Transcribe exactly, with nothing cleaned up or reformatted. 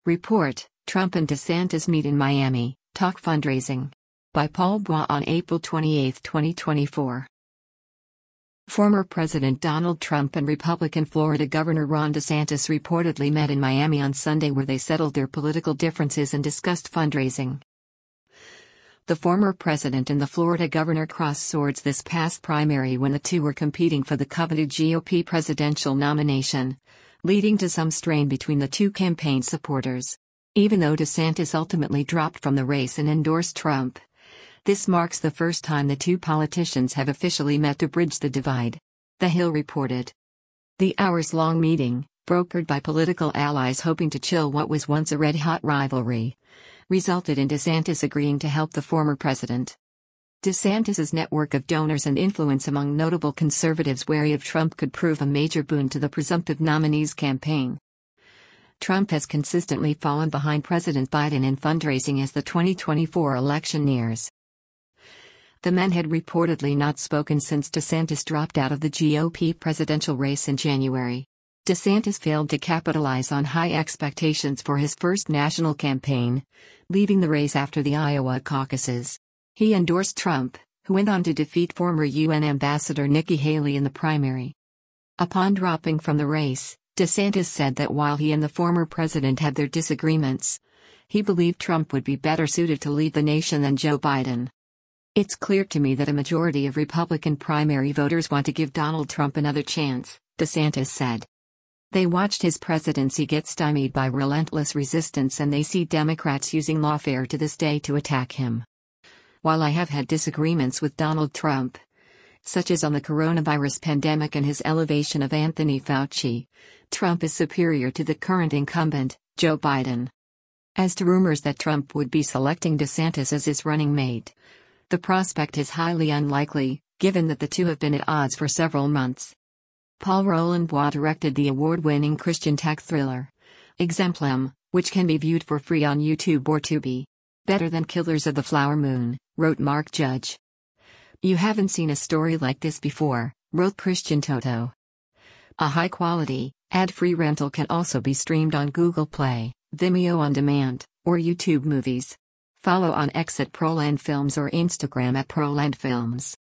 Report, Trump and DeSantis meet in Miami, talk fundraising. By Paul Bois on April twenty-eighth, twenty twenty-four. Former President Donald Trump and Republican Florida Governor Ron DeSantis reportedly met in Miami on Sunday, where they settled their political differences and discussed fundraising. The former president and the Florida governor crossed swords this past primary when the two were competing for the coveted G O P presidential nomination, leading to some strain between the two campaign supporters. Even though DeSantis ultimately dropped from the race and endorsed Trump, this marks the first time the two politicians have officially met to bridge the divide. The Hill reported. The hours-long meeting, brokered by political allies hoping to chill what was once a red-hot rivalry, resulted in DeSantis agreeing to help the former president. DeSantis's network of donors and influence among notable conservatives wary of Trump could prove a major boon to the presumptive nominee's campaign. Trump has consistently fallen behind President Biden in fundraising as the twenty twenty-four election nears. The men had reportedly not spoken since DeSantis dropped out of the G O P presidential race in January. DeSantis failed to capitalize on high expectations for his first national campaign, leaving the race after the Iowa caucuses. He endorsed Trump, who went on to defeat former U N Ambassador Nikki Haley in the primary. Upon dropping from the race, DeSantis said that while he and the former president had their disagreements, he believed Trump would be better suited to lead the nation than Joe Biden. It's clear to me that a majority of Republican primary voters want to give Donald Trump another chance, DeSantis said. They watched his presidency get stymied by relentless resistance, and they see Democrats using lawfare to this day to attack him. While I have had disagreements with Donald Trump, such as on the coronavirus pandemic and his elevation of Anthony Fauci, Trump is superior to the current incumbent, Joe Biden. As to rumors that Trump would be selecting DeSantis as his running mate, the prospect is highly unlikely, given that the two have been at odds for several months. Paul Roland Bois directed the award-winning Christian tech thriller, Exemplum, which can be viewed for free on YouTube or Tubi. Better than Killers of the Flower Moon, wrote Mark Judge. You haven't seen a story like this before, wrote Christian Toto. A high-quality, ad-free rental can also be streamed on Google Play, Vimeo On Demand, or YouTube Movies. Follow on X at Proland Films or Instagram at Proland Films.